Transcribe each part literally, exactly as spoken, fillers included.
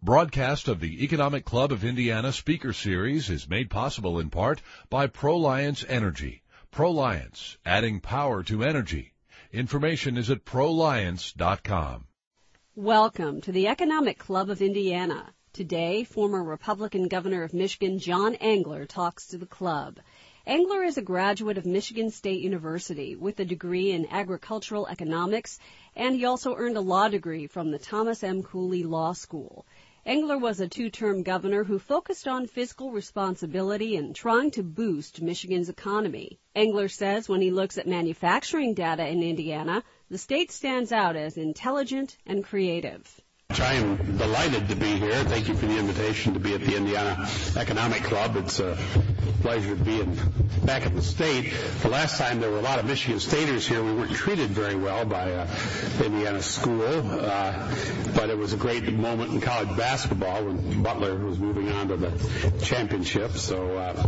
Broadcast of the Economic Club of Indiana Speaker Series is made possible in part by ProLiance Energy. ProLiance, adding power to energy. Information is at proliance dot com. Welcome to the Economic Club of Indiana. Today, former Republican Governor of Michigan John Engler talks to the club. Engler is a graduate of Michigan State University with a degree in agricultural economics, and he also earned a law degree from the Thomas M. Cooley Law School. Engler was a two-term governor who focused on fiscal responsibility and trying to boost Michigan's economy. Engler says when he looks at manufacturing data in Indiana, the state stands out as intelligent and creative. I am delighted to be here. Thank you for the invitation to be at the Indiana Economic Club. It's a pleasure to be in, back in the state. The last time there were a lot of Michigan Staters here. We weren't treated very well by uh, Indiana school, uh, but it was a great moment in college basketball when Butler was moving on to the championship. So uh,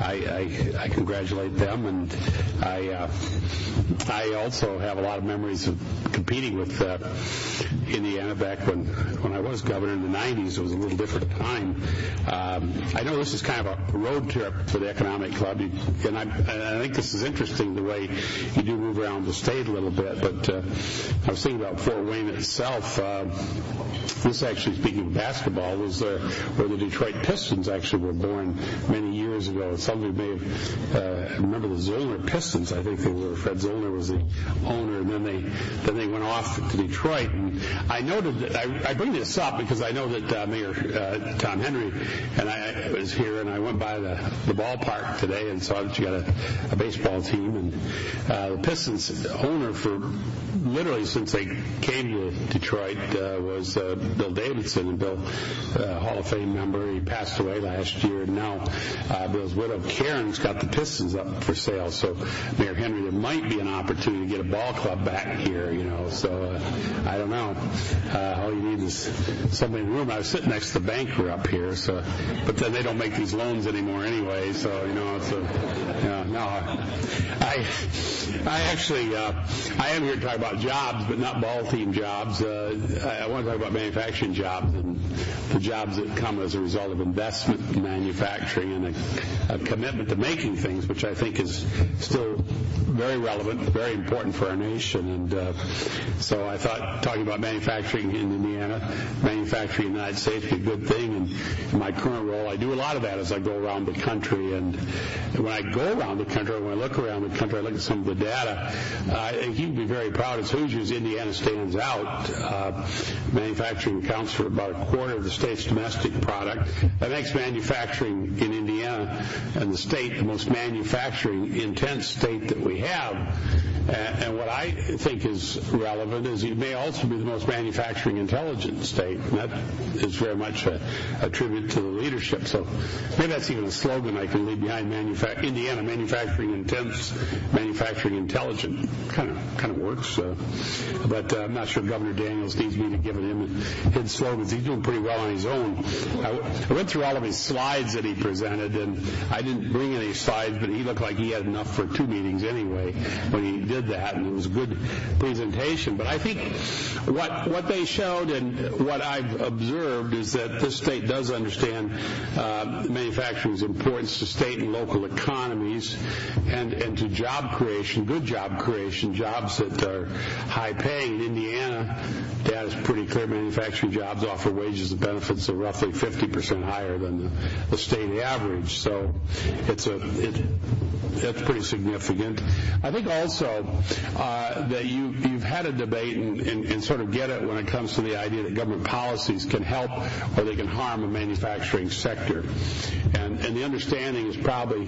I, I, I congratulate them, and I uh, I also have a lot of memories of competing with uh, Indiana back when when I was governor in the nineties. It was a little different time. Um, I know this is kind of a road trip for the Economic Club, and I, and I think this is interesting the way you do move around the state a little bit, but uh, I was thinking about Fort Wayne itself. Uh, this actually, speaking of basketball, was uh, where the Detroit Pistons actually were born many years ago. Some of you may have uh, remember the Zollner Pistons. I think they were. Fred Zollner was the owner, and then they then they went off to Detroit. And I noted that I, I bring this up because I know that uh, Mayor uh, Tom Henry and I was here, and I went by the, the ballpark today and saw that you got a, a baseball team. And uh, the Pistons owner for literally since they came to Detroit uh, was uh, Bill Davidson, and Bill, uh, Hall of Fame member. He passed away last year, and now uh, Bill's widow Karen's got the Pistons up for sale. So Mayor Henry, there might be an opportunity to get a ball club back here, you know. So uh, I don't know. Uh, all you need is somebody in the room. I was sitting next to the banker up here, so but then they don't make these loans anymore anyway. So you know, it's a, you know, no. I I actually uh, I am here to talk about jobs, but not ball team jobs. Uh, I, I want to talk about manufacturing jobs and the jobs that come as a result of investment in manufacturing and a, a commitment to making things, which I think is still very relevant, very important for our nation. And uh, so I thought talking about manufacturing in Indiana, manufacturing in the United States would be a good thing. And in my current role, I do a lot of that as I go around the country. And when I go around the country, when I look around the country, I look at some of the data. Uh, I think you can be very proud as Hoosiers. Indiana stands out. Uh, manufacturing accounts for about a quarter of the state's domestic product. That makes manufacturing in Indiana and the state the most manufacturing intense state that we have. And, and what I think is relevant is it may also be the most manufacturing intelligent state, and that is very much a, a tribute to the leadership. So maybe that's even a slogan I can leave behind: Manufa- Indiana manufacturing intense, manufacturing intelligent. Kind of kind of works. Uh, but uh, I'm not sure Governor Daniels needs me to give him his slogans. He's doing pretty well on his own. I, w- I went through all of his slides that he presented, and I didn't bring any slides, but he looked like he had enough for two meetings anyway when he did that, and it was a good presentation. But I think what what they showed and what I've observed is that this state does understand uh, manufacturing's importance to state and local economies and, and to job creation, good job creation, jobs that are high paying. In Indiana, data is pretty clear. Manufacturing jobs offer wages and benefits that are roughly fifty percent higher than the, the state average. So it's a it, it's pretty significant. I think also uh, that you, you've had a debate and, and, and sort of get it when it comes to the idea that government policies can help or they can harm a manufacturing sector. And, and the understanding is probably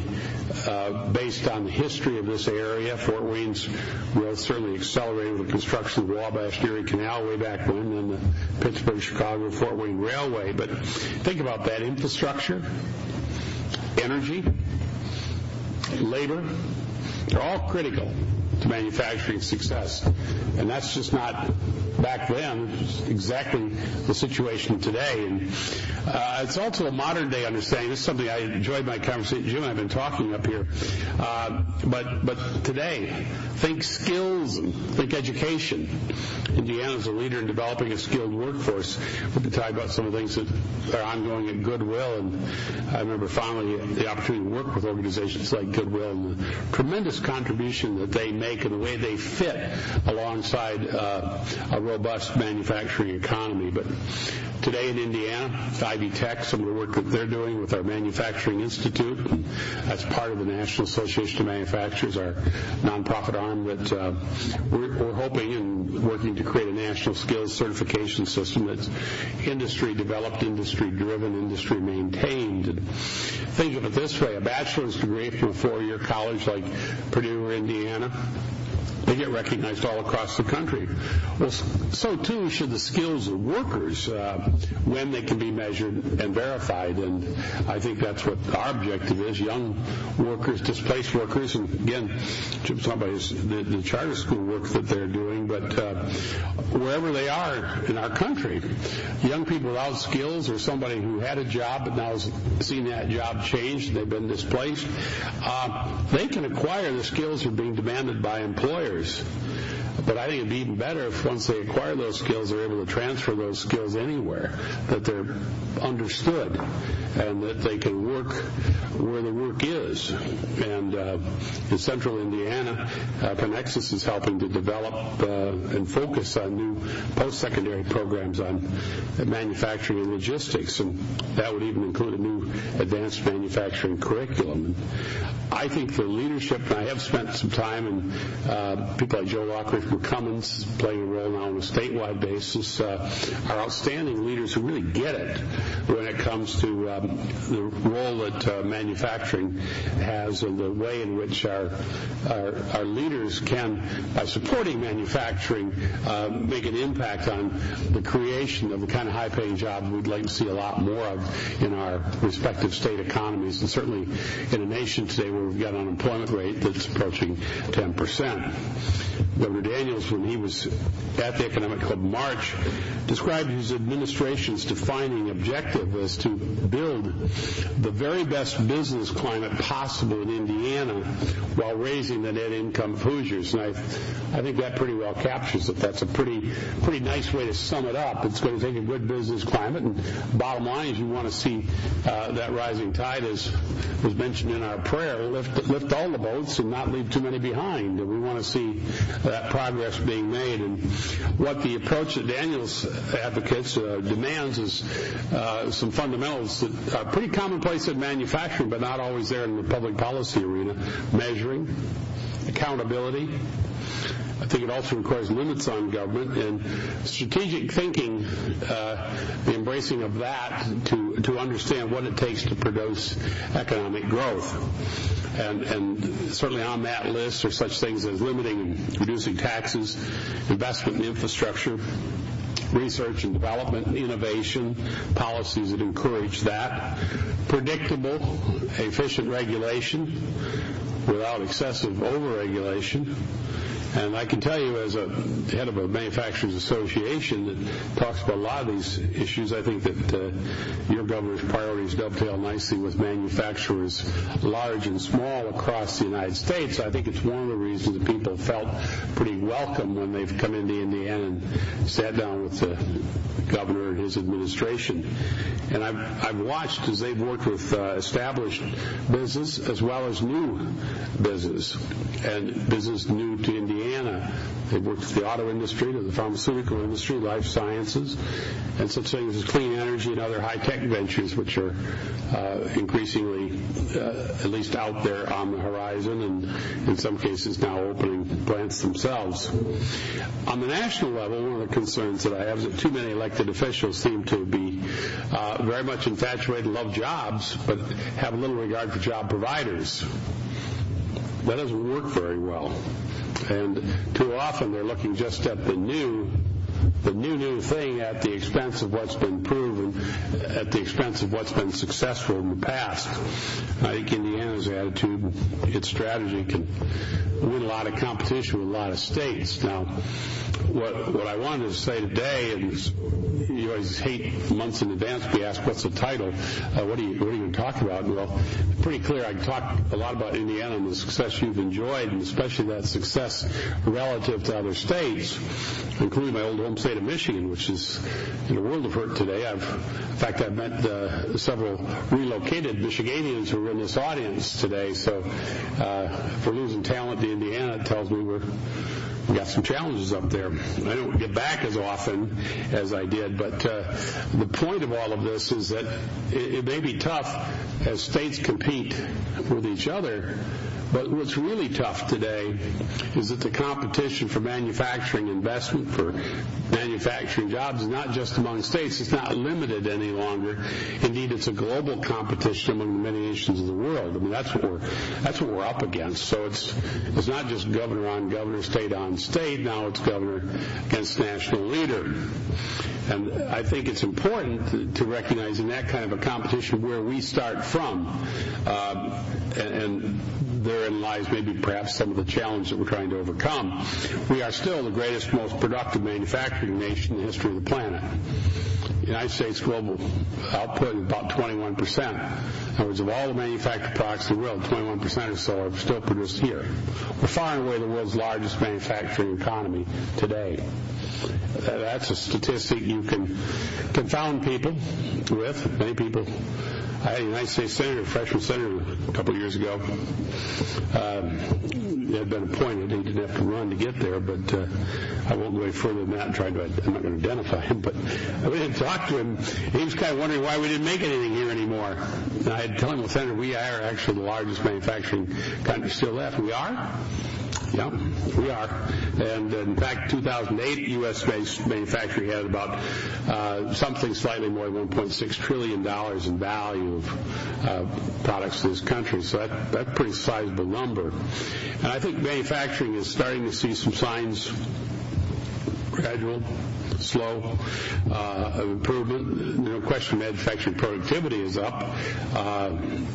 uh, based on the history of this area. Fort Wayne's growth certainly accelerated with the construction of the Wabash-Erie Canal way back when, and the Pittsburgh-Chicago Fort Wayne Railway. But think about that: infrastructure, energy, labor, They're all critical to manufacturing success. And that's just not back then. It's exactly the situation today. And uh, it's also a modern-day understanding. This is something I enjoyed my conversation. Jim and I have been talking up here. Uh, but but today, think skills and think education. Indiana's a leader in developing a skilled workforce. We've been talking about some of the things that are ongoing at Goodwill, and I remember fondly the opportunity to work with organizations like Goodwill and the tremendous contribution that they make and the way they fit alongside uh, a robust manufacturing economy. But today in Indiana, Ivy Tech, some of the work that they're doing with our Manufacturing Institute, and that's part of the National Association of Manufacturers, our nonprofit arm that uh, we're, we're hoping and working to create a national skills certification system that's industry-developed, industry-driven, industry-maintained. And think of it this way, a bachelor's degree from a four-year college like Purdue or Indiana, they get recognized all across the country. Well, so too should the skills of workers uh, when they can be measured and verified. And I think that's what our objective is, young workers, displaced workers. And again, Jim's talking about his, the, the charter school work that they're doing, but uh, wherever they are in our country, young people without skills or somebody who had a job but now has seen that job change, they've been displaced, uh, they can acquire the skills that are being demanded by employers. But I think it'd be even better if once they acquire those skills, they're able to transfer those skills anywhere, that they're understood, and that they can work where the work is. And uh, in central Indiana, uh, Connexus is helping to develop uh, and focus on new post-secondary programs on manufacturing and logistics, and that would even include a new advanced manufacturing curriculum. And I think the leadership, and I have spent some time, and uh, people like Joe Lockridge McCummins playing a role now on a statewide basis, uh, are outstanding leaders who really get it when it comes to um, the role that uh, manufacturing has and the way in which our, our, our leaders can, by supporting manufacturing, uh, make an impact on the creation of the kind of high-paying jobs we'd like to see a lot more of in our respective state economies, and certainly in a nation today where we've got an unemployment rate that's approaching ten percent. Governor Daniels, when he was at the Economic Club in March, described his administration's defining objective as to build the very best business climate possible in Indiana while raising the net income of Hoosiers. And I, I think that pretty well captures it. That's a pretty, pretty nice way to sum it up. It's going to take a good business climate, and bottom line is you want to see uh, that rising tide, as was mentioned in our prayer, lift, lift all the boats and not leave too many behind. And we want to see that progress being made. And what the approach that Daniels advocates uh, demands is uh, some fundamentals that are pretty commonplace in manufacturing, but not always there in the public policy arena. Measuring, accountability. I think it also requires limits on government and strategic thinking, uh, the embracing of that to, to understand what it takes to produce economic growth. And, and certainly on that list are such things as limiting and reducing taxes, investment in infrastructure, research and development, innovation, policies that encourage that, predictable, efficient regulation without excessive over-regulation. And I can tell you, as a head of a manufacturers association that talks about a lot of these issues, I think that uh, your governor's priorities dovetail nicely with manufacturers large and small across the United States. I think it's one of the reasons that people felt pretty welcome when they've come into Indiana and sat down with the governor and his administration. And I've, I've watched as they've worked with uh, established business as well as new business, and business new to Indiana. They've worked with the auto industry, to the pharmaceutical industry, life sciences, and such things as clean energy and other high-tech ventures, which are uh, increasingly uh, at least out there on the horizon, and in some cases now opening plants themselves. On the national level, one of the concerns that I have is that too many elected officials seem to be uh, very much infatuated, love jobs, but have little regard for job providers. That doesn't work very well. And too often they're looking just at the new, the new, new thing at the expense of what's been proven soon at the expense of what's been successful in the past. I think Indiana's attitude, its strategy, can win a lot of competition with a lot of states. Now, what what I wanted to say today, and you always hate months in advance to be asked what's the title, uh, what are you what are you going to talk about? Well, pretty clear. I can talk a lot about Indiana and the success you've enjoyed, and especially that success relative to other states, including my old home state of Michigan, which is in a world of hurt today. I've, in fact, I've met uh, several relocated Michiganians who are in this audience today. So uh, if we're losing talent to Indiana, it tells me we're we got some challenges up there. I don't get back as often as I did, but uh, the point of all of this is that it, it may be tough as states compete with each other, but what's really tough today is that the competition for manufacturing investment, for manufacturing jobs, is not just among states. It's not limited any longer. Indeed, it's a global competition among the many nations of the world. I mean, that's what we're that's what we're up against. So it's it's not just governor on governor, state on state. Now it's governor against national leader. And I think it's important to, to recognize in that kind of a competition where we start from, uh, and, and therein lies maybe perhaps some of the challenge that we're trying to overcome. We are still the greatest, most productive manufacturing nation in the history of the planet. The United States global output is about twenty-one percent. In other words, of all the manufactured products in the world, twenty-one percent or so are still produced here. We're far and away the world's largest manufacturing economy today. That's a statistic you can confound people with. Many people. I had a United States senator, a freshman senator, a couple of years ago. Um, he had been appointed. He didn't have to run to get there, but uh, I won't go any further than that. And try to, I'm not going to identify him, but we didn't talk to him. He was kind of wondering why we didn't make anything here anymore. And I had to tell him, well, Senator, we are actually the largest manufacturing country still left. We are? Yeah, we are. And in fact, two thousand eight, U S-based manufacturing had about uh, something slightly more than one point six trillion dollars in value of uh, products in this country. So that, that's a pretty sizable number. And I think manufacturing is starting to see some signs, gradual, slow uh, of improvement. No question manufacturing productivity is up, uh,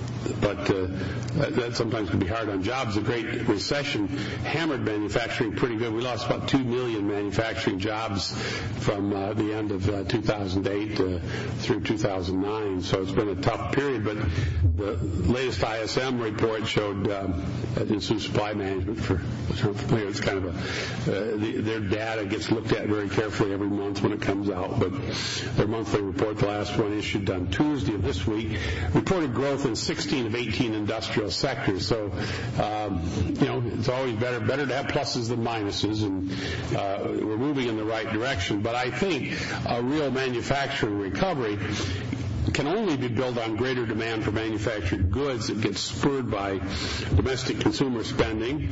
but uh, that, that sometimes can be hard on jobs. The Great Recession hammered manufacturing pretty good. We lost about two million manufacturing jobs from uh, the end of uh, two thousand eight uh, through two thousand nine, so it's been a tough period. But the latest I S M report showed um, at Institute of Supply Management, for those who aren't familiar, it's kind of a, uh, the, their data gets looked at very carefully every month when it comes out, but their monthly report, the last one issued on Tuesday of this week, reported growth in sixteen of eighteen industrial sectors. So, um, you know, it's always better better to have pluses than minuses, and uh, we're moving in the right direction. But I think a real manufacturing recovery can only be built on greater demand for manufactured goods that gets spurred by domestic consumer spending,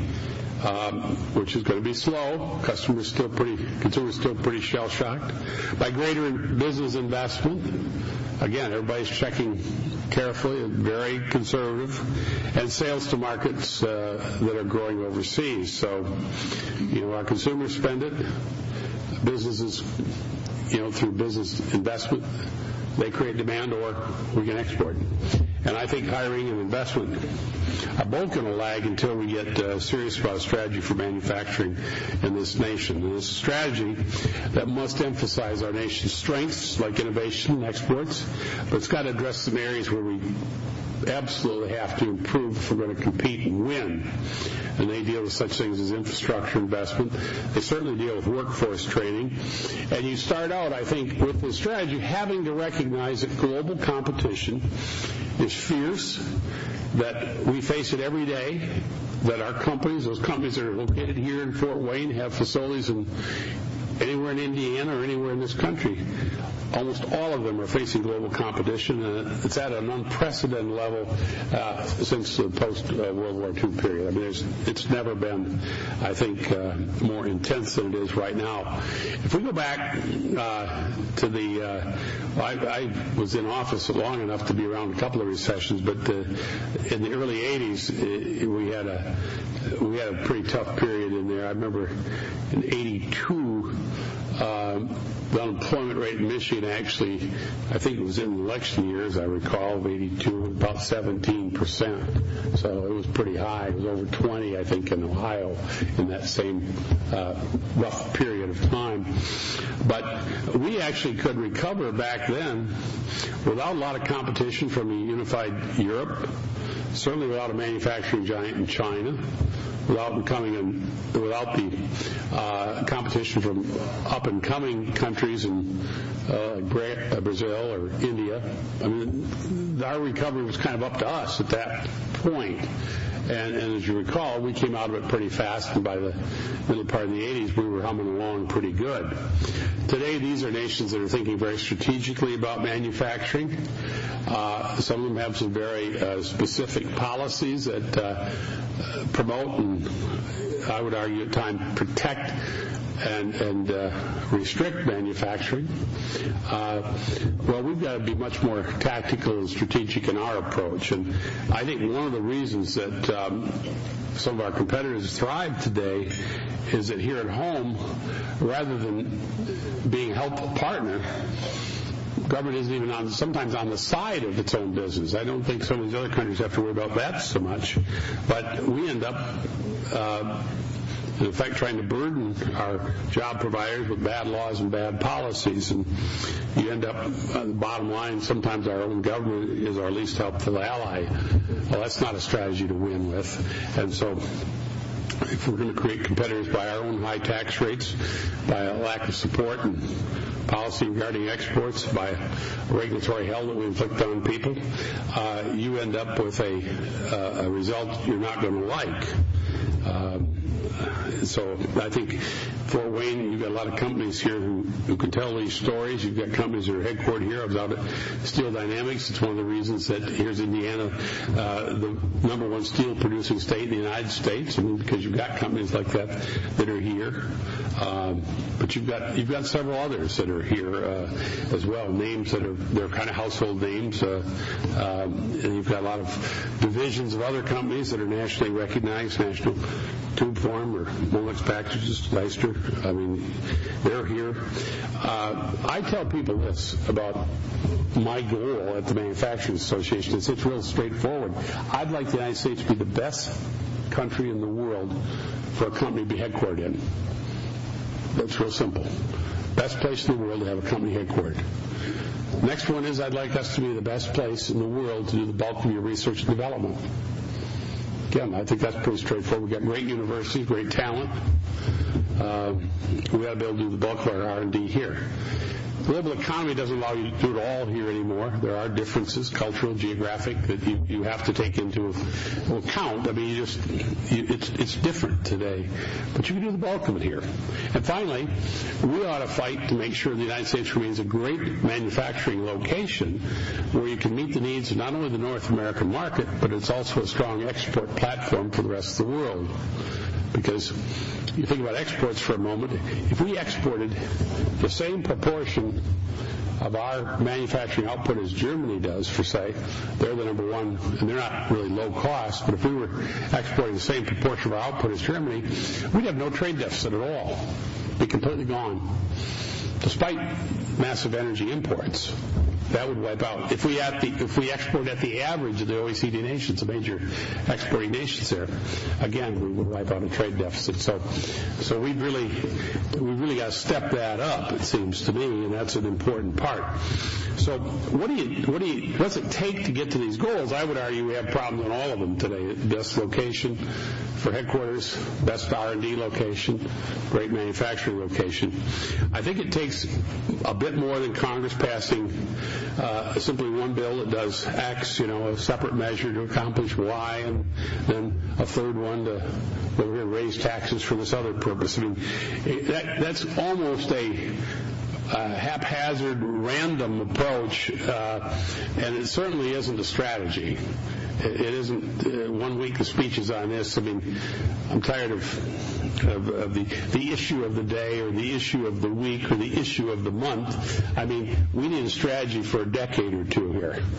um, which is going to be slow. Customers still pretty, consumers still pretty shell-shocked. By greater business investment, again, everybody's checking carefully and very conservative, and sales to markets uh, that are growing overseas. So, you know, our consumers spend it. Businesses, you know, through business investment, they create demand, or we can export. And I think hiring and investment are both going to lag until we get uh, serious about a strategy for manufacturing in this nation. And it's a strategy that must emphasize our nation's strengths, like innovation and exports, but it's got to address some areas where we absolutely have to improve if we're going to compete and win. And they deal with such things as infrastructure investment. They certainly deal with workforce training. And you start out, I think, with this strategy having to recognize that global competition is fierce, that we face it every day, that our companies, those companies that are located here in Fort Wayne, have facilities in anywhere in Indiana or anywhere in this country. Almost all of them are facing global competition, and it's at an unprecedented level uh, since the post-World War Two period. I mean, there's, it's never been, I think, uh, more intense than it is right now. If we go back uh, to the, uh, I, I was in office long enough to be around a couple of recessions, but uh, in the early eighties, we had a we had a pretty tough period in there. I remember in eighty-two. Uh, the unemployment rate in Michigan actually, I think it was in the election years, I recall, of eighty-two, about seventeen percent. So it was pretty high. It was over twenty, I think, in Ohio in that same uh, rough period of time. But we actually could recover back then without a lot of competition from a unified Europe, certainly without a manufacturing giant in China, without becoming a, without the uh, competition from up-and-coming countries in uh, Brazil or India. I mean, our recovery was kind of up to us at that point. And, and as you recall, we came out of it pretty fast, and by the middle part of the eighties, we were humming along pretty good. Today, these are nations that are thinking very strategically about manufacturing. Uh, some of them have some very uh, specific policies that uh, promote and, I would argue at times, protect and, and uh, restrict manufacturing. Uh, well, we've got to be much more tactical and strategic in our approach. And I think one of the reasons that um, some of our competitors thrive today is that here at home, rather than being a helpful partner, government isn't even on, sometimes on the side of its own business. I don't think some of these other countries have to worry about that so much. But we end up, uh, in effect, trying to burden our job providers with bad laws and bad policies. And you end up, uh, the bottom line, sometimes our own government is our least helpful ally. Well, that's not a strategy to win with. And so if we're going to create competitors by our own high tax rates, by a lack of support and policy regarding exports, by regulatory hell that we inflict on people, uh, you end up with a, uh, a result you're not going to like. Um, so I think Fort Wayne, you've got a lot of companies here who, who can tell these stories. You've got companies that are headquartered here. I was out at Steel Dynamics. It's one of the reasons that here's Indiana, uh, the number one steel producing state in the United States. I mean, because you've got companies like that that are here. Um, but you've got you've got several others that are here uh, as well. Names that are they're kind of household names, uh, um, and you've got a lot of divisions of other companies that are nationally recognized, National Tube Form or Molex Packages, Leicester. I mean, they're here. Uh, I tell people this about my goal at the Manufacturers Association. It's, it's real straightforward. I'd like the United States to be the best country in the world for a company to be headquartered in. That's real simple. Best place in the world to have a company headquartered. Next one is I'd like us to be the best place in the world to do the bulk of your research and development. Again, I think that's pretty straightforward. We've got great universities, great talent. Uh, we got to be able to do the bulk of our R and D here. The global economy doesn't allow you to do it all here anymore. There are differences, cultural, geographic, that you, you have to take into account. I mean, you just you, it's it's different today, but you can do the bulk of it here. And finally, we ought to fight to make sure the United States remains a great manufacturing location where you can meet the needs of not only the North American market, but it's also a strong export platform for the rest of the world. Because you think about exports for a moment, if we exported the same proportion of our manufacturing output as Germany does, for say, they're the number one, and they're not really low cost, but if we were exporting the same proportion of our output as Germany, we'd have no trade deficit at all. Be completely gone. Despite massive energy imports, that would wipe out. If we at the if we export at the average of the O E C D nations, the major exporting nations there, again we would wipe out a trade deficit. So, so we really we really got to step that up. It seems to me, and that's an important part. So, what do you what do you what's it take to get to these goals? I would argue we have problems on all of them today. Best location for headquarters, best R and D location, great manufacturing location. I think it takes a bit more than Congress passing uh, simply one bill that does X, you know, a separate measure to accomplish Y, and then a third one to we're going to raise taxes for this other purpose. I mean, that, that's almost a Uh, haphazard, random approach, uh, and it certainly isn't a strategy. It, it isn't uh, one week of speeches on this. I mean, I'm tired of, of, of the, the issue of the day or the issue of the week or the issue of the month. I mean, we need a strategy for a decade or two here.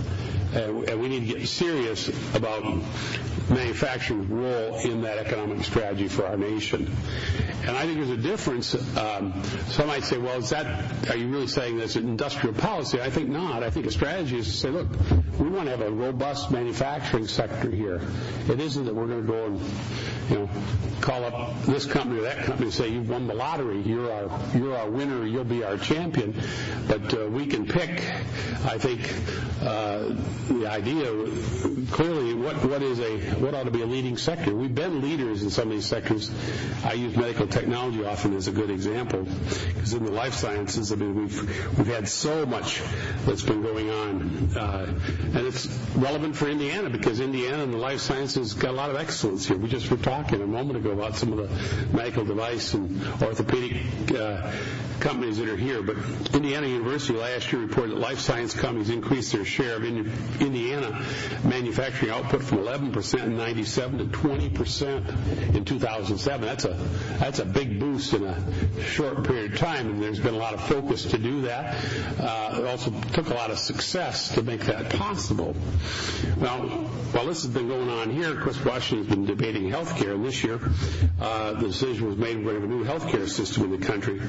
and, and we need to get serious about manufacturing's role in that economic strategy for our nation. And I think there's a difference. Um, some might say, well, is that, are you really saying that's an industrial policy? I think not. I think a strategy is to say, look, we want to have a robust manufacturing sector here. It isn't that we're going to go and, you know, call up this company or that company and say, you've won the lottery, you're our, you're our winner, you'll be our champion. But uh, we can pick, I think, uh, the idea, clearly, what, what is a, what ought to be a leading sector. We've been leaders in some of these sectors. I use medical technology often as a good example, because in the life sciences, I mean, we've, we've had so much that's been going on. Uh, and it's relevant for Indiana, because Indiana and the life sciences got a lot of excellence here. We just were talking a moment ago about some of the medical device and orthopedic uh, companies that are here. But Indiana University last year reported that life science companies increased their share of Indiana manufacturing output from eleven percent in ninety-seven to twenty percent in two thousand seven. That's a that's a big boost in a short period of time, and there's been a lot of focus to do that. Uh, it also took a lot of success to make that possible. Now, while this has been going on here, of course, Washington's been debating health care, and this year uh, the decision was made we're going to have a new health care system in the country.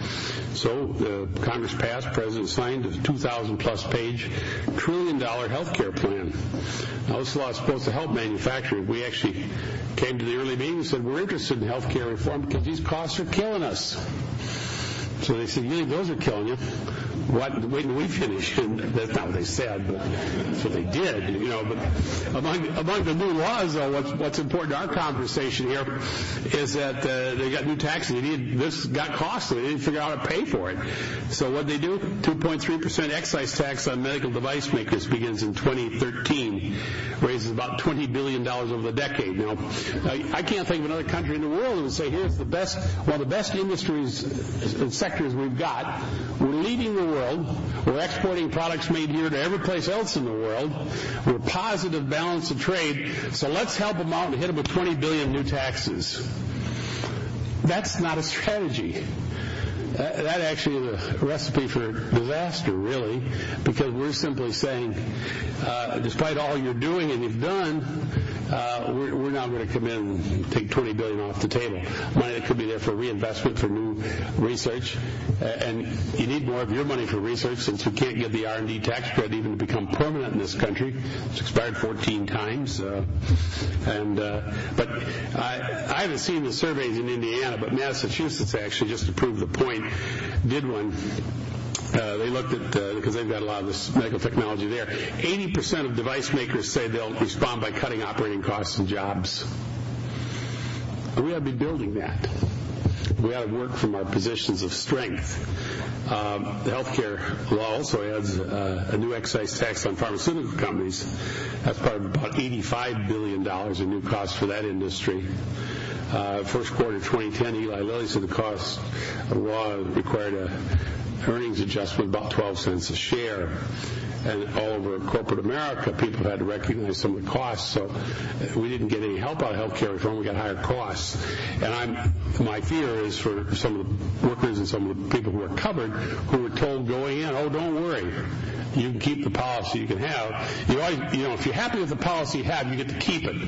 So uh, Congress passed, President signed a two thousand plus page trillion dollar health care plan. Now, this law is supposed to help manufacturing. We actually came to the early meeting and said we're interested in health care reform because these costs are killing us. So they said, you think those are killing you? What, wait until we finish. And that's not what they said, but that's what they did, you know. But among, among the new laws, though, what's, what's important to our conversation here is that uh, they got new taxes. They needed, this got costly. They didn't figure out how to pay for it. So what they do? two point three percent excise tax on medical device makers begins in twenty thirteen. Raises about twenty billion dollars over the decade. Now, I, I can't think of another country in the world that would say, here's the best, one of the best industries and sectors we've got. We're leading the world. We're exporting products made here to every place else in the world. We're positive balance of trade. So let's help them out and hit them with twenty billion new taxes. That's not a strategy. That actually is a recipe for disaster, really, because we're simply saying, uh, despite all you're doing and you've done, uh, we're, we're now going to come in and take twenty billion dollars off the table. Money that could be there for reinvestment for new research, uh, and you need more of your money for research since we can't get the R and D tax credit even to become permanent in this country. It's expired fourteen times, uh, and uh, but I, I haven't seen the surveys in Indiana, but Massachusetts actually, just to prove the point, did one. Uh, they looked at, uh, because they've got a lot of this medical technology there, eighty percent of device makers say they'll respond by cutting operating costs and jobs. And we ought to be building that. We ought to work from our positions of strength. Um, the healthcare law also adds uh, a new excise tax on pharmaceutical companies. That's part of about eighty-five billion dollars in new costs for that industry. Uh, first quarter twenty ten, Eli Lilly said the cost of law required a earnings adjustment about twelve cents a share. And all over corporate America, people have had to recognize some of the costs. So we didn't get any help out of healthcare reform. We got higher costs. And I'm, my fear is for some of the workers and some of the people who are covered who were told going in, oh, don't worry. You can keep the policy you can have. You always, you know, if you're happy with the policy you have, you get to keep it.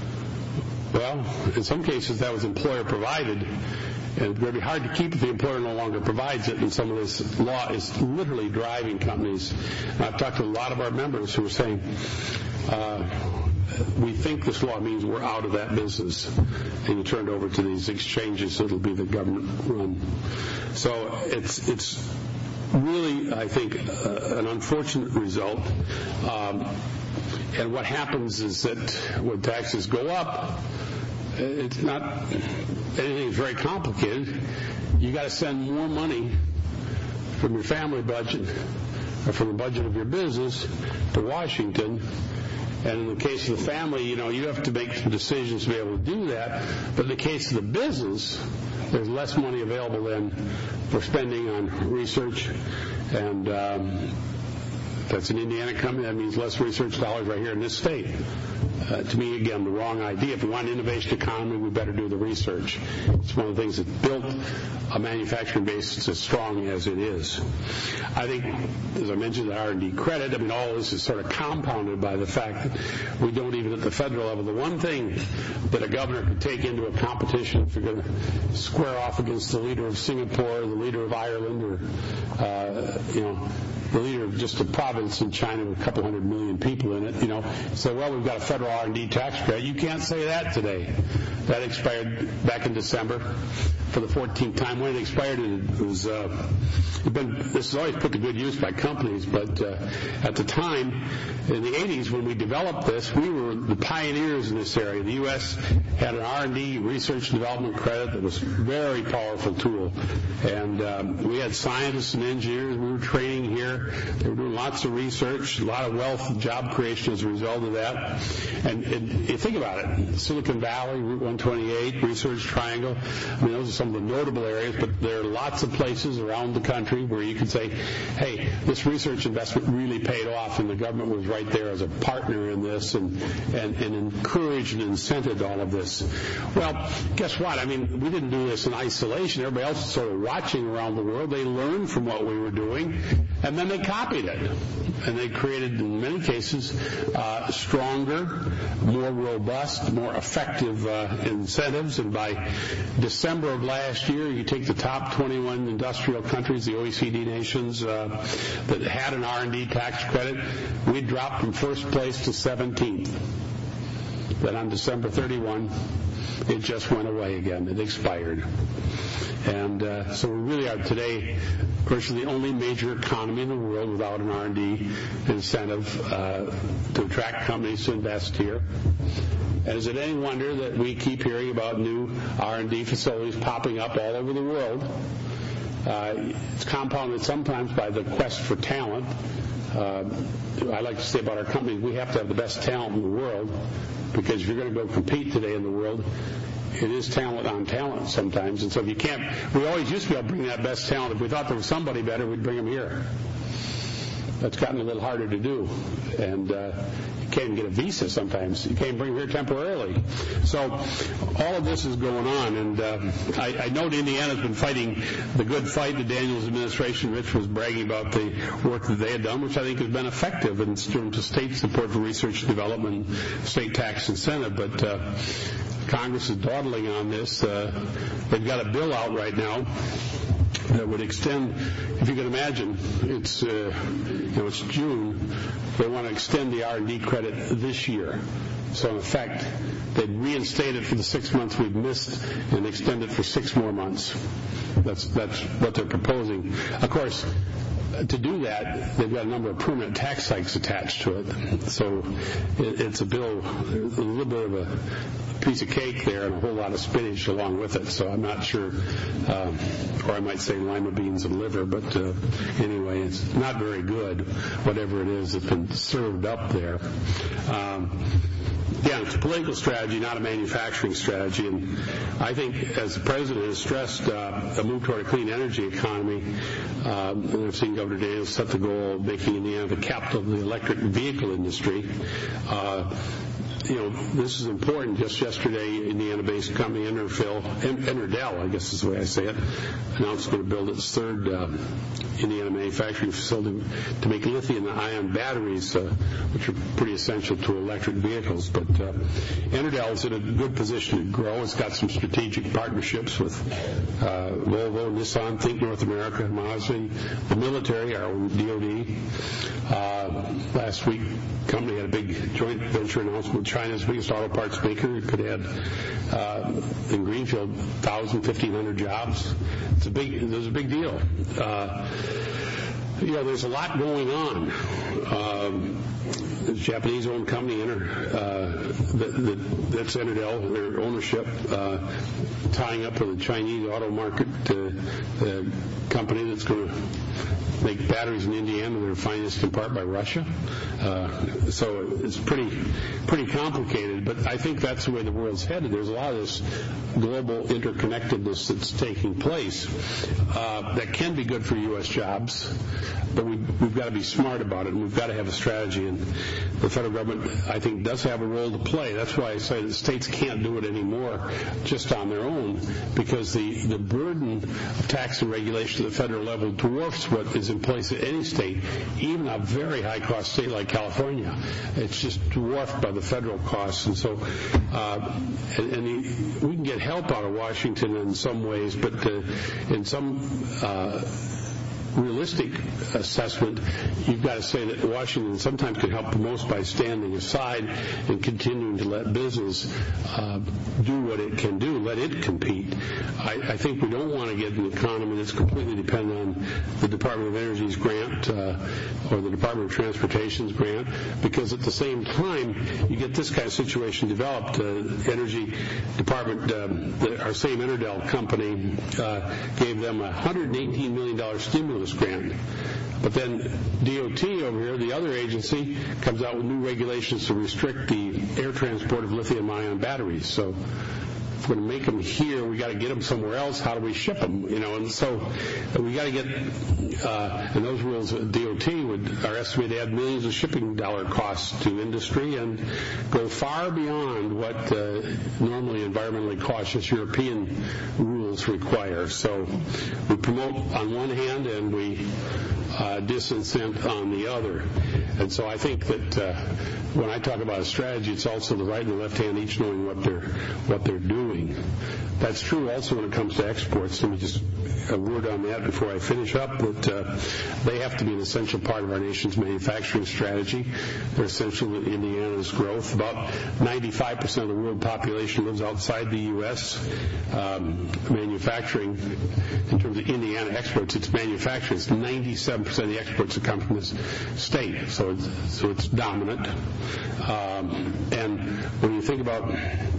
Well, in some cases that was employer provided. And it's going to be hard to keep if the employer no longer provides it, and some of this law is literally driving companies. And I've talked to a lot of our members who are saying, uh, we think this law means we're out of that business, and you turn it over to these exchanges, so it'll be the government run. So it's it's really, I think, uh, an unfortunate result. Um, and what happens is that when taxes go up, it's not anything very complicated. You got to send more money from your family budget or from the budget of your business to Washington. And in the case of the family, you know, you have to make some decisions to be able to do that. But in the case of the business, there's less money available then for spending on research. And um, if that's an Indiana company, that means less research dollars right here in this state. uh, to me, again, the wrong idea. If we want an innovation economy, we better do the research. It's one of the things that built a manufacturing base that's as strong as it is. I think, as I mentioned, the R and D credit, I mean, all of this is sort of compounded by the fact that we don't even at the federal level. The one thing that a governor could take into a competition, if you're going to square off against the leader of Singapore, the leader of Ireland, or, uh, you know, the leader of just a province in China with a couple hundred million people in it, you know, say, well, we've got a federal R and D tax credit. You can't say that today. That expired back in December for the fourteenth time. When it expired, it was uh, it been, this is always put to good use by companies, but uh, at the time, in the eighties, when we developed this, we were the pioneers in this area. The U S had an R and D, research and development credit, that was a very powerful tool. And um, we had scientists and engineers. We were training here. They were doing lots of research, a lot of wealth and job creation as a result of that. And, and you think about it, Silicon Valley, Route one twenty-eight, Research Triangle, I mean, those are some of the notable areas, but there are lots of places around the country where you could say, hey, this research investment really paid off, and the government was right there as a partner in this and, and, and encouraged and incented all of this. Well, guess what? I mean, we didn't do this in isolation. Everybody else was sort of watching around the world. They learned from what we were doing, and then they copied it. And they created, in many cases, uh, stronger, more robust, more effective uh, incentives. And by December of last year, you take the top twenty-one industrial countries, the O E C D nations, uh, that had an R and D tax credit, we dropped from first place to seventeenth. Then on December thirty-first, it just went away again. It expired. And uh, so we really are today virtually the only major economy in the world without an R and D incentive uh, to attract companies to invest here. And is it any wonder that we keep hearing about new R and D facilities popping up all over the world? Uh, it's compounded sometimes by the quest for talent. Uh, I like to say about our company, we have to have the best talent in the world, because if you're going to go compete today in the world, it is talent on talent sometimes. And so if you can't, we always used to be able to bring that best talent. If we thought there was somebody better, we'd bring them here. That's gotten a little harder to do. And uh, you can't even get a visa sometimes. You can't bring them here temporarily. So all of this is going on. And uh, I, I know Indiana's been fighting the good fight. The Daniels administration, Rich was bragging about the work that they had done, which I think has been effective in terms of state support for research and development, state tax incentive. But uh, Congress is dawdling on this. Uh, they've got a bill out right now that would extend, if you can imagine, it's uh, you know, it's June. They want to extend the R and D credit this year. So in effect, they'd reinstate it for the six months we've missed and extend it for six more months. That's that's what they're proposing. Of course, to do that, they've got a number of permanent tax hikes attached to it. So it, it's a bill, a little bit of a piece of cake there and a whole lot of spinach along with it. So I'm not sure, um, or I might say lima beans and liver, but uh, anyway, it's not very good, whatever it is that's been served up there. Um, Yeah, it's a political strategy, not a manufacturing strategy. And I think, as the President has stressed, uh, a move toward a clean energy economy, um, and I've seen Governor Daniels set the goal of making Indiana the capital of the electric vehicle industry. Uh, You know, this is important. Just yesterday, Indiana-based company Interfil, Interdel, I guess is the way I say it, announced it's going to build its third uh, Indiana manufacturing facility to make lithium-ion batteries, uh, which are pretty essential to electric vehicles. But uh, Interdel is in a good position to grow. It's got some strategic partnerships with uh, Volvo, Nissan, Think North America, Mazda, the military, our own D O D. Uh, last week, the company had a big joint venture announcement with China's biggest auto parts maker. It could add, uh, in Greenfield, one thousand, fifteen hundred jobs. It's a big, there's a big deal. Uh, you know, there's a lot going on. Um, the Japanese-owned company, Inter, uh, that, that, that's Interdel, their ownership, uh, tying up with the Chinese auto market, uh, uh, company that's going to make batteries in Indiana that are financed in part by Russia. Uh, so it's pretty pretty complicated, but I think that's the way the world's headed. There's a lot of this global interconnectedness that's taking place uh, that can be good for U S jobs, but we, we've got to be smart about it, and we've got to have a strategy, and the federal government, I think, does have a role to play. That's why I say the states can't do it anymore just on their own, because the, the burden of tax and regulation at the federal level dwarfs what is in place at any state, even a very high-cost state like California. It's just dwarfed by the federal costs, and so uh, and, and the, we can get help out of Washington in some ways, but uh, in some uh, realistic assessment, you've got to say that Washington sometimes can help the most by standing aside and continuing to let business uh, do what it can do, let it compete. I, I think we don't want to get an economy that's completely dependent on the Department of Energy's grant uh, or the Department of Transportation's grant, because at the same time, you get this kind of situation developed. Uh, Energy Department, um, the, our same Interdel company, uh, gave them a one hundred eighteen million dollars stimulus grant. But then D O T over here, the other agency, comes out with new regulations to restrict the air transport of lithium-ion batteries. So if we're going to make them here, we got to get them somewhere else. How do we ship them? You know, and so we got to get, uh, and those rules at D O T would are estimated to add millions of shipping dollar costs to industry and go far beyond what uh, normally environmentally cautious European rules require. So we promote on one hand and we uh, disincent on the other. And so I think that uh, when I talk about a strategy, it's also the right and the left hand each knowing what they're what they're doing. That's true also when it comes to exports. Let me just a word on that before I finish up, that uh, they have to be an essential part of our nation's manufacturing strategy. They're essential to Indiana's growth. About ninety-five percent of the world population lives outside the U S Um, manufacturing, in terms of Indiana exports, it's manufacturing. It's ninety-seven percent of the exports that come from this state, so it's, so it's dominant. Um, and when you think about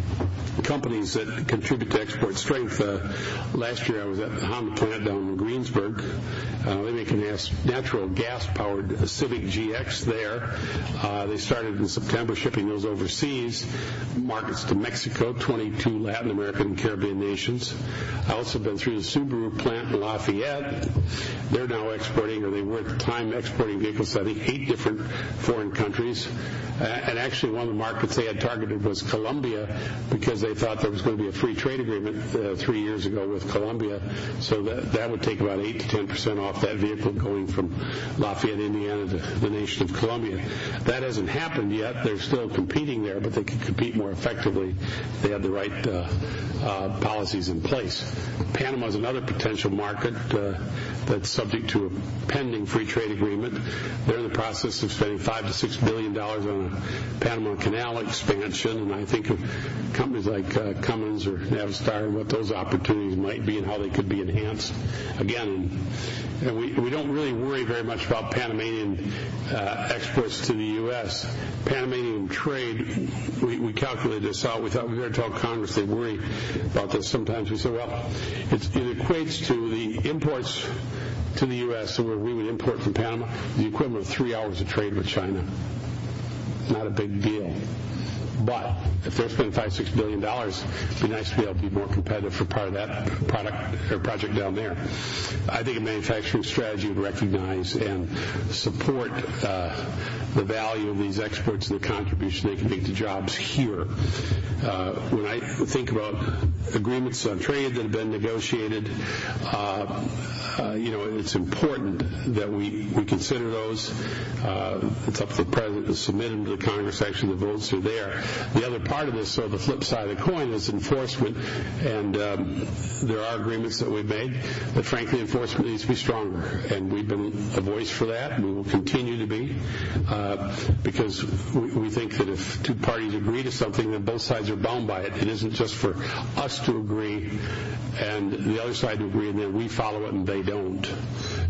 companies that contribute to export strength, uh, last year I was at the Honda plant down in Greensburg. Uh, they make a natural gas-powered Civic G X there. Uh, they started in September shipping those overseas, markets to Mexico, twenty-two Latin American and Caribbean nations. I also been through the Subaru plant in Lafayette. They're now exporting, or they were at the time exporting vehicles to, I think, eight different foreign countries. Uh, and actually one of the markets they had targeted was Colombia, because they thought there was going to be a free trade agreement uh, three years ago with Colombia, so that that would take about eight to ten percent off that vehicle going from Lafayette, Indiana to the nation of Colombia. That hasn't happened yet. They're still competing there, but they could compete more effectively if they had the right uh, uh, policies in place. Panama is another potential market uh, that's subject to a pending free trade agreement. They're in the process of spending five to six billion dollars on a Panama Canal expansion, and I think of companies like uh, Cummins or Navistar and what those opportunities might be and how they could be enhanced. Again, and, and we, we don't really worry very much about Panamanian uh, exports to the U S Panamanian trade, we, we calculated this out. We thought we better tell Congress they worry about this. Sometimes we say, well, it's, it equates to the imports to the U S, so where we would import from Panama, the equivalent of three hours of trade with China. Not a big deal. But if they're spending five, six billion dollars, it'd be nice to be able to be more competitive for part of that product or project down there. I think a manufacturing strategy would recognize and support uh, the value of these exports and the contribution they can make to jobs here. Uh, when I think about agreements on trade that have been negotiated, uh, uh, you know, it's important that we, we consider those. Uh, it's up to the President to submit them to the Congress. Actually, the votes are there. The other part of this, so the flip side of the coin, is enforcement. And um, there are agreements that we've made that, frankly, enforcement needs to be stronger. And we've been a voice for that, and we will continue to be, uh, because we, we think that if two parties agree to something, then both sides are bound by it. It isn't just for us to agree and the other side to agree, and then we follow it and they don't.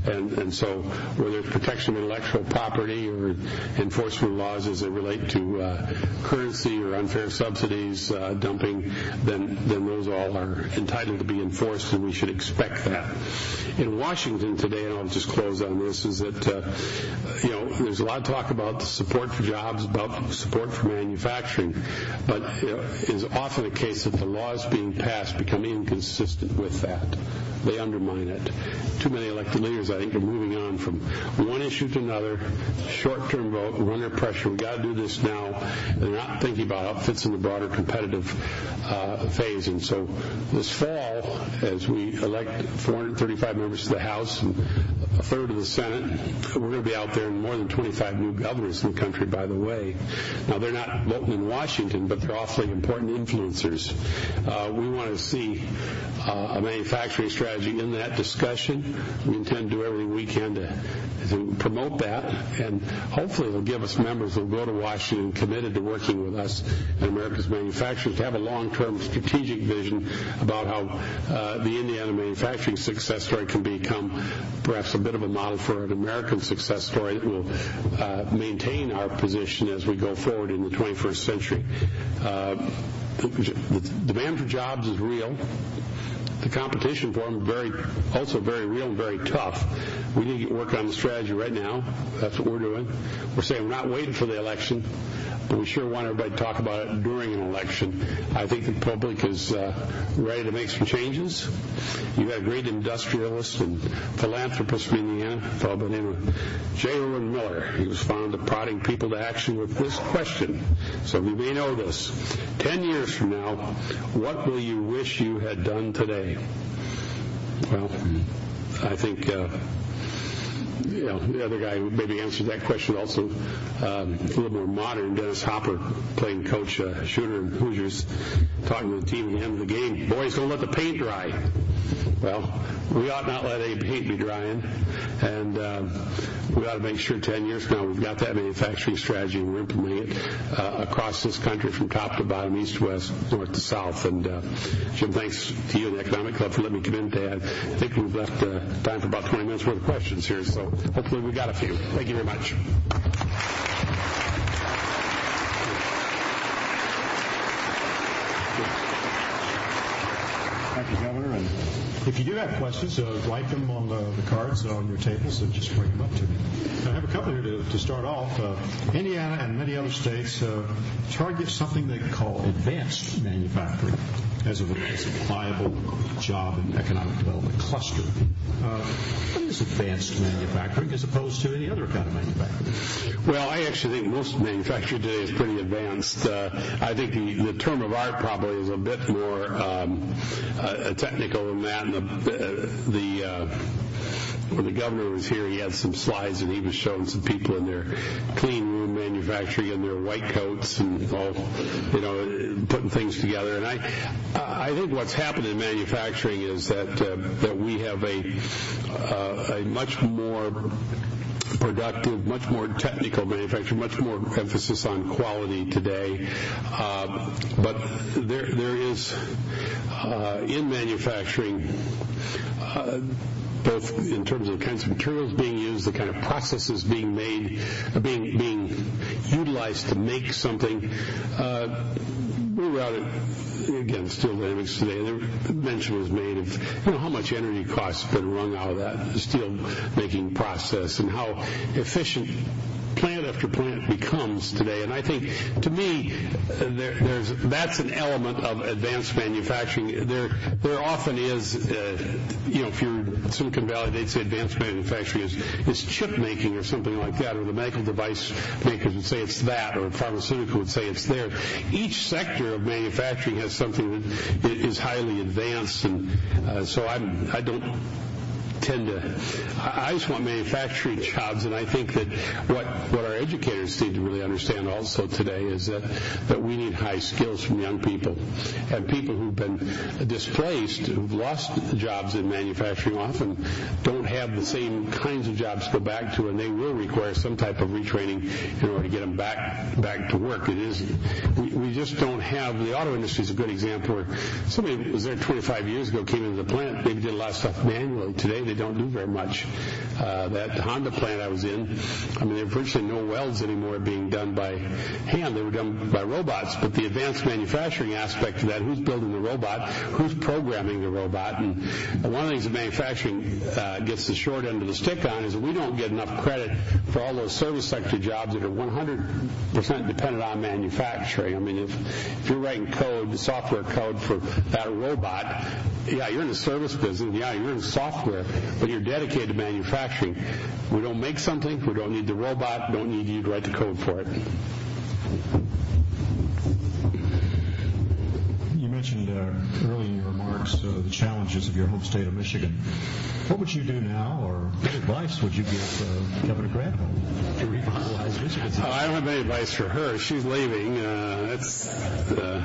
And, and so whether it's protection of intellectual property or enforcement laws as they relate to uh, currency or unfair subsidies, uh, dumping, then, then those all are entitled to be enforced, and we should expect that. In Washington today, and I'll just close on this, is that, uh, you know, there's a lot of talk about the support for jobs, about support for manufacturing, but you know, it is often the case that the laws being passed become inconsistent with that. They undermine it. Too many elected leaders, I think, are moving on from one issue to another, short-term vote, we're under pressure, we've got to do this now, and they're not thinking about how it fits in the broader competitive uh, phase. And so this fall, as we elect four hundred thirty-five members to the House and a third of the Senate, we're going to be out there in more than twenty-five new governors in the country, by the way. Now, they're not voting in Washington, but they're awfully important influencers. Uh, we want to see uh, a manufacturing strategy in that discussion. We intend to do everything we can to, to promote that, and hopefully it'll give us members who will go to Washington committed to working with us and America's manufacturers to have a long-term strategic vision about how uh, the Indiana manufacturing success story can become perhaps a bit of a model for an American success story that will uh, maintain our position as we go forward in the twenty-first century. Uh, the, the demand for jobs is real. The competition for them very, also very real and very tough. We need to get working on the strategy right now. That's what we're doing. We're saying we're not waiting for the election, but we sure want everybody to talk about it during an election. I think the public is uh, ready to make some changes. You've got a great industrialist and philanthropist from Indiana, a fellow by the name of J. Irwin Miller. He was fond of prodding people to action with this question. So you may know this. Ten years from now, what will you wish you had done today? Well, I think uh, you know, the other guy who maybe answered that question also um, a little more modern, Dennis Hopper, playing coach uh, shooter in Hoosiers, talking to the team at the end of the game. Boys, don't let the paint dry. Well, we ought not let any paint be drying, and um, we ought to make sure ten years from now we've got that manufacturing strategy and we're implementing it uh, across this country from top to bottom, east to west, north to south. And uh, Jim, thanks to you and the Economic Club for letting me come in today. I think we've left uh, time for about twenty minutes worth of questions here, so hopefully we've got a few. Thank you very much. Thank you, Governor. And if you do have questions, uh, write them on the, the cards on your table, so just bring them up to me. I have a couple here to, to start off. Uh, Indiana and many other states uh, target something they call advanced manufacturing as a, as a viable job and economic development cluster. Uh, what is advanced manufacturing as opposed to any other kind of manufacturing? Well, I actually think most manufacturing today is pretty advanced. Uh, I think the, the term of art probably is a bit more um, uh, technical than that. And the, uh, the uh, when the governor was here, he had some slides, and he was showing some people in their clean room manufacturing in their white coats and all, you know, putting things together. And I, I think what's happened in manufacturing is that uh, that we have a uh, a much more productive, much more technical manufacturing, much more emphasis on quality today. Uh, but there there is uh, in manufacturing. Uh, both in terms of the kinds of materials being used, the kind of processes being made, uh, being being utilized to make something. Uh, we were out at, again, Steel Dynamics today, and the mention was made of, you know, how much energy costs have been wrung out of that steel making process and how efficient plant after plant becomes today. And I think, to me, there, there's that's an element of advanced manufacturing. There there often is, uh, you know, if you're in Silicon Valley, they'd say advanced manufacturing is, is chip making or something like that, or the medical device makers would say it's that, or pharmaceutical would say it's there. Each sector of manufacturing has something that is highly advanced, and uh, so I'm, I don't tend to, I just want manufacturing jobs, and I think that what, what our educators need to really understand also today is that, that we need high skills from young people. And people who've been displaced, who've lost jobs in manufacturing, often don't have the same kinds of jobs to go back to, and they will require some type of retraining in order to get them back back to work. It is, we, we just don't have, the auto industry is a good example where somebody who was there twenty-five years ago, came into the plant, maybe did a lot of stuff manually. Today, they don't do very much. Uh, that Honda plant I was in, I mean, there were virtually no welds anymore being done by hand. They were done by robots. But the advanced manufacturing aspect of that, who's building the robot, who's programming the robot, and one of the things that manufacturing uh, gets the short end of the stick on is that we don't get enough credit for all those service sector jobs that are one hundred percent dependent on manufacturing. I mean, if, if you're writing code, software code for that robot, yeah, you're in the service business, yeah, you're in software, but you're dedicated to manufacturing. We don't make something, we don't need the robot, don't need you to write the code for it. You mentioned uh, early in your remarks uh, the challenges of your home state of Michigan. What would you do now, or what advice would you give uh, Governor Granholm to revitalize Michigan? Oh, I don't have any advice for her. She's leaving. Uh, that's uh,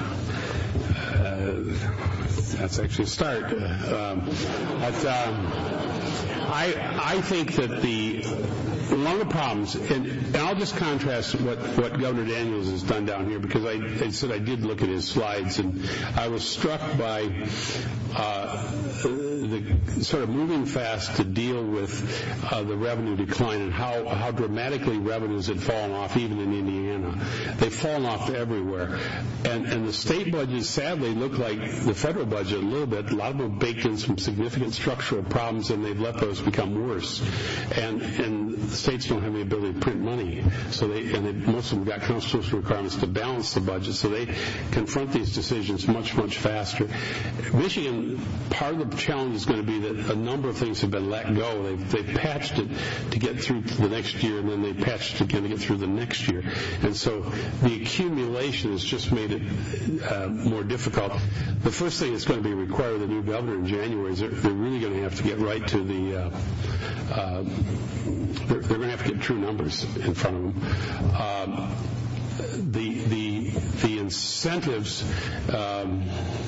uh, that's actually a start. Uh, um, but um, I I think that the one of the problems, and, and I'll just contrast what, what Governor Daniels has done down here, because I, I said I did look at his slides, and I was struck by uh, the sort of moving fast to deal with uh, the revenue decline and how, how dramatically revenues had fallen off even in Indiana. They've fallen off everywhere. And, and the state budgets sadly look like the federal budget a little bit. A lot of them baked in some significant structural problems, and they've let those become worse. And, and the states don't have the ability to print money, so they, and they, most of them got constitutional requirements to balance the budget, so they confront these decisions much, much faster. Michigan, part of the challenge is going to be that a number of things have been let go. They've, they've patched it to get through to the next year, and then they patched it again to get through the next year. And so the accumulation has just made it uh, more difficult. The first thing that's going to be required of the new governor in January is they're, they're really going to have to get right to the uh, uh, they're, they're going to have to get true numbers in front of them. Um, the the the incentives. Um,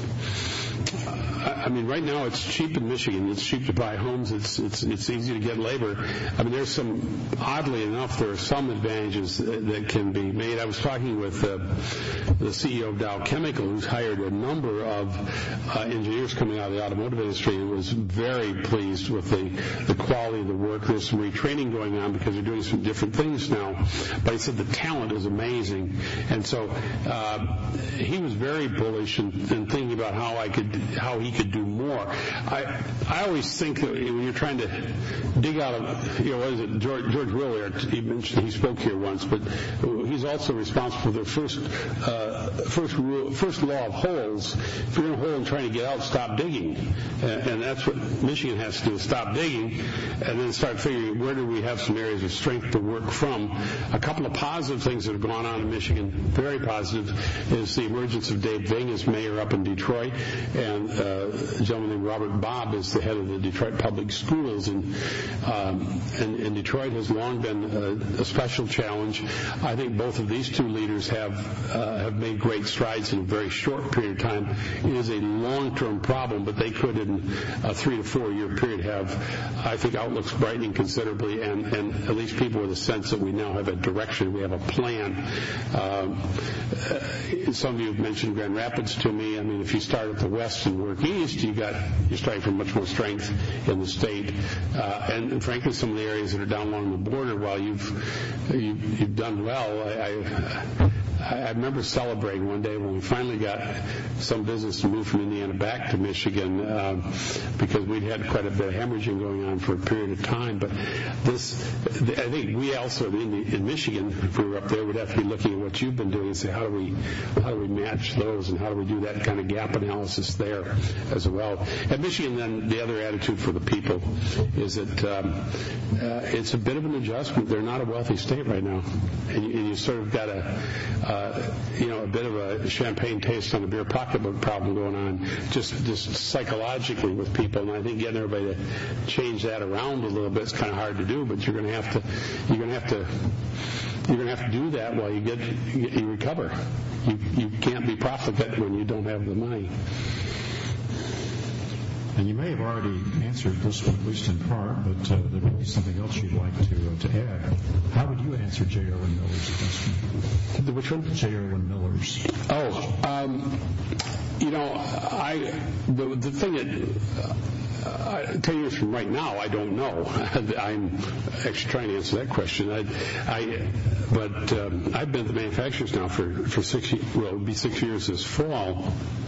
I mean, right now it's cheap in Michigan. It's cheap to buy homes. It's it's it's easy to get labor. I mean, there's some, oddly enough, there are some advantages that, that can be made. I was talking with uh, the C E O of Dow Chemical, who's hired a number of uh, engineers coming out of the automotive industry, and was very pleased with the, the quality of the work. There's some retraining going on because they're doing some different things now. But he said the talent is amazing. And so uh, he was very bullish and, and thinking about how I could, how he could do more. I I always think that when you're trying to dig out of, you know, what is it, George, George Willer, he mentioned, he spoke here once, but he's also responsible for the first uh, first rule, first law of holes. If you're in a hole and trying to get out, stop digging. And, and that's what Michigan has to do, stop digging, and then start figuring where do we have some areas of strength to work from. A couple of positive things that have gone on in Michigan, very positive, is the emergence of Dave Ving as mayor up in Detroit, and uh, a gentleman named Robert Bobb is the head of the Detroit Public Schools, and um, and, and Detroit has long been a, a special challenge. I think both of these two leaders have uh, have made great strides in a very short period of time. It is a long-term problem, but they could, in a three to four-year period, have, I think, outlooks brightening considerably, and, and at least people with a sense that we now have a direction, we have a plan. Um, uh, some of you have mentioned Grand Rapids to me. I mean, if you start at the west and work east, you got you're starting from much more strength in the state, uh, and, and frankly, some of the areas that are down along the border, while you've you've, you've done well, I, I I remember celebrating one day when we finally got some business to move from Indiana back to Michigan, um, because we'd had quite a bit of hemorrhaging going on for a period of time. But this, I think we also in, the, in Michigan, if we were up there, would have to be looking at what you've been doing and say, how do we, how do we match those, and how do we do that kind of gap analysis there as well. At Michigan, then, the other attitude for the people is that um, uh, it's a bit of an adjustment. They're not a wealthy state right now, and you, and you sort of got a Uh, you know, a bit of a champagne taste on the beer pocketbook problem going on, just just psychologically with people. And I think getting everybody to change that around a little bit is kind of hard to do. But you're going to have to, you're going to have to, you're going to have to do that while you get you, you recover. You you can't be profligate when you don't have the money. And you may have already answered this one, at least in part, but uh, there may be something else you'd like to uh, to add. How would you answer J. Erwin Miller's question? The which one? J. Erwin Miller's. Oh, um, you know, I the, the thing that Uh, ten years from right now, I don't know. I'm actually trying to answer that question. I, I, but um, I've been at the manufacturers now for, for six, well, it'll be six years this fall.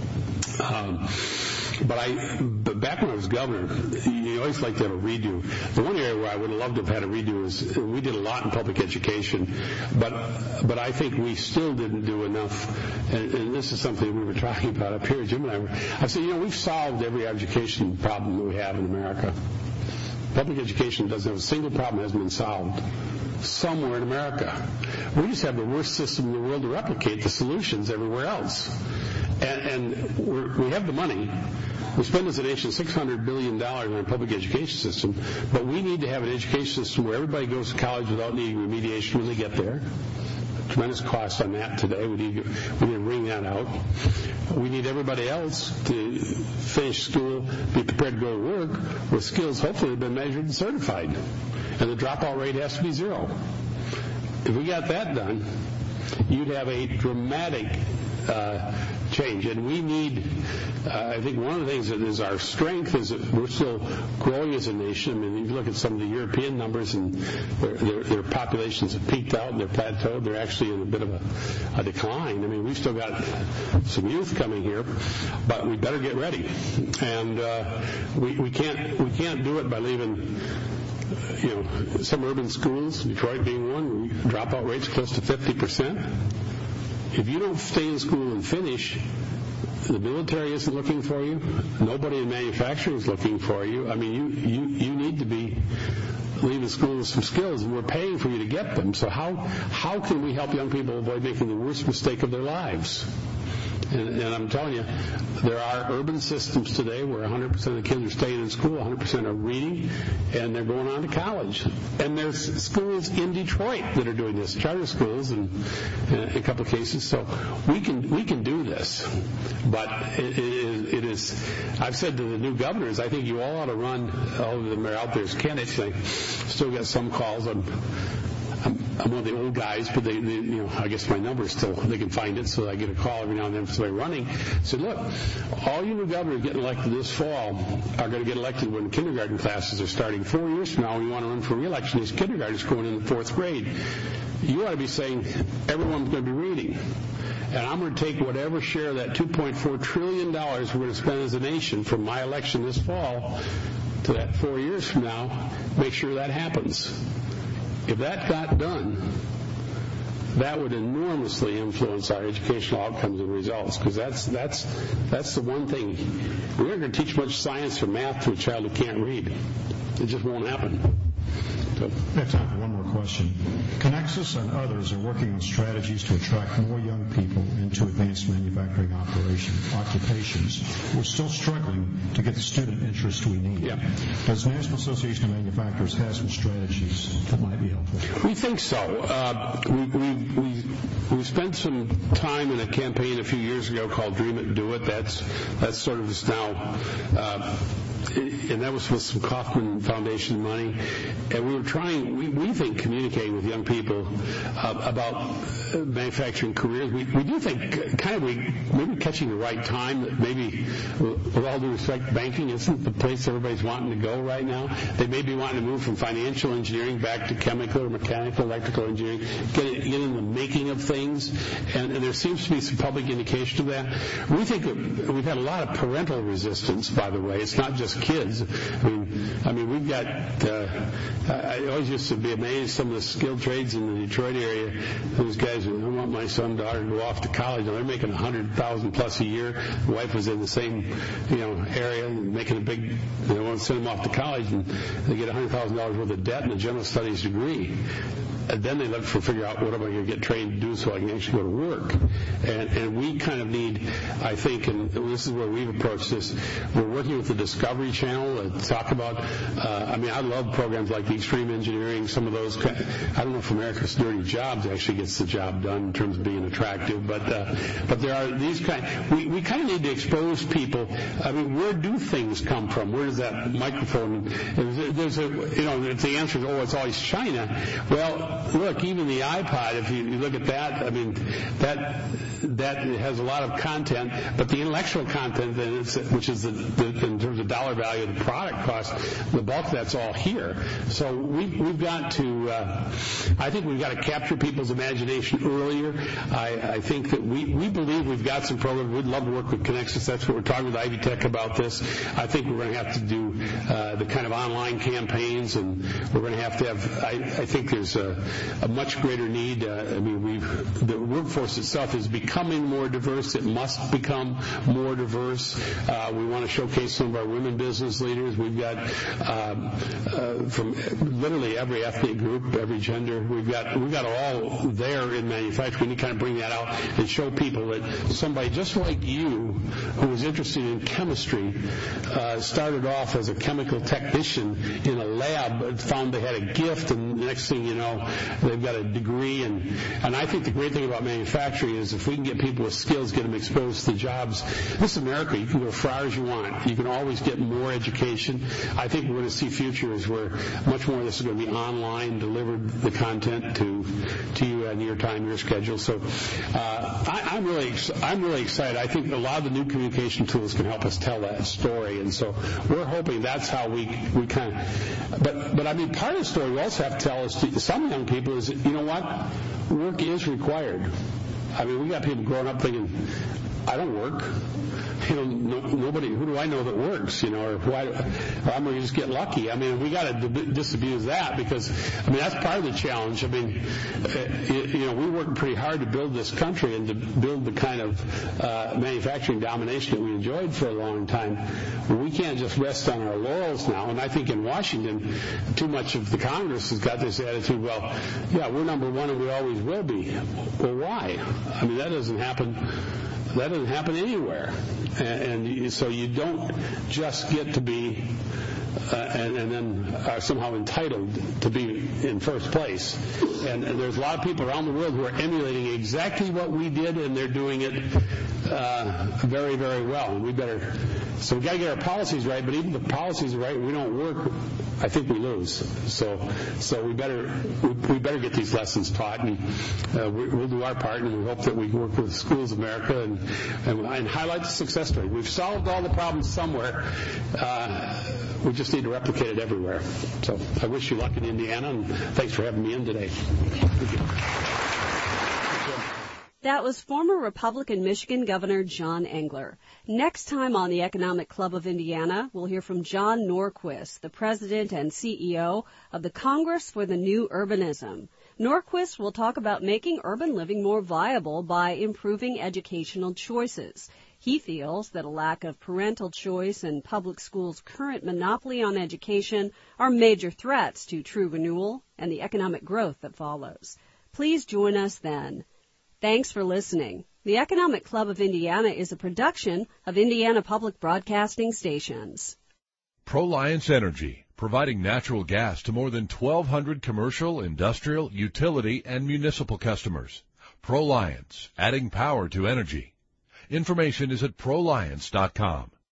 Um, But I, but back when I was governor, you always like to have a redo. The one area where I would have loved to have had a redo is we did a lot in public education, but but I think we still didn't do enough. And, and this is something we were talking about up here, Jim and I were. I said, you know, we've solved every education problem that we have in America. Public education doesn't have a single problem that hasn't been solved somewhere in America. We just have the worst system in the world to replicate the solutions everywhere else. And, and we're, we have the money. We spend as a nation six hundred billion dollars on our public education system, but we need to have an education system where everybody goes to college without needing remediation when they get there. Tremendous cost on that today. We need, we need to wring that out. We need everybody else to finish school, be prepared to go to work with skills hopefully have been measured and certified. And the dropout rate has to be zero. If we got that done, you'd have a dramatic uh, change. And we need, uh, I think one of the things that is our strength is that we're still growing as a nation. I mean, if you look at some of the European numbers and their, their, their populations have peaked out and they're plateaued, they're actually in a bit of a, a decline. I mean, we've still got some youth coming here, but we better get ready. And uh, we, we can't we can't do it by leaving, you know, some urban schools, Detroit being one, dropout rates close to fifty percent. If you don't stay in school and finish, the military isn't looking for you. Nobody in manufacturing is looking for you. I mean, you, you, you need to be leaving school with some skills, and we're paying for you to get them. So how how can we help young people avoid making the worst mistake of their lives? And, and I'm telling you, there are urban systems today where one hundred percent of the kids are staying in school, one hundred percent are reading, and they're going on to college. And there's schools in Detroit that are doing this, charter schools in, in a couple of cases. So we can we can do this. But it, it, is, it is, I've said to the new governors, I think you all ought to run, all of them are out there as candidates. I still get some calls on. I'm, I'm one of the old guys, but they, they, you know, I guess my number is still, they can find it, so I get a call every now and then from somebody running. I said, look, all you new governors getting elected this fall are going to get elected when kindergarten classes are starting. Four years from now, when you want to run for re-election, these kindergartners going in the fourth grade. You ought to be saying everyone's going to be reading. And I'm going to take whatever share of that two point four trillion dollars we're going to spend as a nation from my election this fall to that four years from now, make sure that happens. If that got done, that would enormously influence our educational outcomes and results, because that's that's that's the one thing. We're not going to teach much science or math to a child who can't read. It just won't happen. So. We have time for one more question. Conexus and others are working on strategies to attract more young people into advanced manufacturing operation, occupations. We're still struggling to get the student interest we need. Yeah. Does the National Association of Manufacturers have some strategies that might be helpful? We think so. Uh, we, we, we, we spent some time in a campaign a few years ago called Dream It, Do It. That's, that's sort of just now... Uh, and that was with some Kauffman Foundation money. And we were trying, we, we think, communicating with young people uh, about uh, manufacturing careers. We, we do think kind of we maybe catching the right time, that maybe, with all due respect, banking isn't the place everybody's wanting to go right now. They may be wanting to move from financial engineering back to chemical or mechanical, electrical engineering, get, get in the making of things. And, and there seems to be some public indication of that. We think that we've had a lot of parental resistance, by the way. It's not just kids. I mean, I mean, we've got. Uh, I always used to be amazed some of the skilled trades in the Detroit area. Those guys, I want my son, daughter to go off to college. They're making a hundred thousand plus a year. The wife was in the same, you know, area, making a big. They want to send them off to college, and they get a hundred thousand dollars worth of debt and a general studies degree. And then they look for figure out what am I going to get trained to do so I can actually go to work. And, and we kind of need, I think, and this is where we've approached this. We're working with the Discovery Channel to talk about. Uh, I mean, I love programs like the Extreme Engineering. Some of those. I don't know if America's Dirty Jobs actually gets the job done in terms of being attractive, but uh, but there are these kind. We we kind of need to expose people. I mean, where do things come from? Where does that microphone? There's a you know if the answer is oh it's always China. Well. Look, even the iPod, if you, you look at that, I mean, that that has a lot of content, but the intellectual content, which is the, the, in terms of dollars dollar value of the product cost, the bulk of that's all here. So we, we've got to, uh, I think we've got to capture people's imagination earlier. I, I think that we, we believe we've got some programs. We'd love to work with Connexus. That's what we're talking with Ivy Tech about this. I think we're going to have to do uh, the kind of online campaigns, and we're going to have to have, I, I think there's a, a much greater need. Uh, I mean, we've, the workforce itself is becoming more diverse. It must become more diverse. Uh, we want to showcase some of our women business leaders. We've got um, uh, from literally every ethnic group, every gender. We've got we've got all there in manufacturing. We need to kind of bring that out and show people that somebody just like you, who was interested in chemistry, uh, started off as a chemical technician in a lab, found they had a gift, and the next thing you know, they've got a degree. And and I think the great thing about manufacturing is if we can get people with skills, get them exposed to jobs. This is America. You can go as far as you want. You can always get more education. I think we're going to see futures where much more of this is going to be online, delivered the content to to you in your time, your schedule. So uh, I, I'm really I'm really excited. I think a lot of the new communication tools can help us tell that story, and so we're hoping that's how we we kind of. But but I mean, part of the story we also have to tell is to some young people is that, you know what, work is required. I mean, we got people growing up thinking, I don't work. You know, no, nobody, who do I know that works, you know, or why, or I'm going to just get lucky. I mean, we got to disabuse that because, I mean, that's part of the challenge. I mean, uh, you know, we're working pretty hard to build this country and to build the kind of uh, manufacturing domination that we enjoyed for a long time. We can't just rest on our laurels now. And I think in Washington, too much of the Congress has got this attitude, well, yeah, we're number one and we always will be. Well, why? I mean, that doesn't happen. That doesn't happen anywhere. And, and so you don't just get to be uh, and, and then are somehow entitled to be in first place. And, and there's a lot of people around the world who are emulating exactly what we did, and they're doing it uh, very, very well. And we better, so we've got to get our policies right, but even if the policies are right and we don't work, I think we lose. So so we better we, we better get these lessons taught, and uh, we, we'll do our part, and we hope that we work with Schools of America and, and, and highlight the success story. We've solved all the problems somewhere. Uh, we just need to replicate it everywhere. So I wish you luck in Indiana, and thanks for having me in today. Thank you. That was former Republican Michigan Governor John Engler. Next time on the Economic Club of Indiana, we'll hear from John Norquist, the president and C E O of the Congress for the New Urbanism. Norquist will talk about making urban living more viable by improving educational choices. He feels that a lack of parental choice and public schools' current monopoly on education are major threats to true renewal and the economic growth that follows. Please join us then. Thanks for listening. The Economic Club of Indiana is a production of Indiana Public Broadcasting Stations. ProLiance Energy, providing natural gas to more than twelve hundred commercial, industrial, utility, and municipal customers. ProLiance, adding power to energy. Information is at proliance dot com.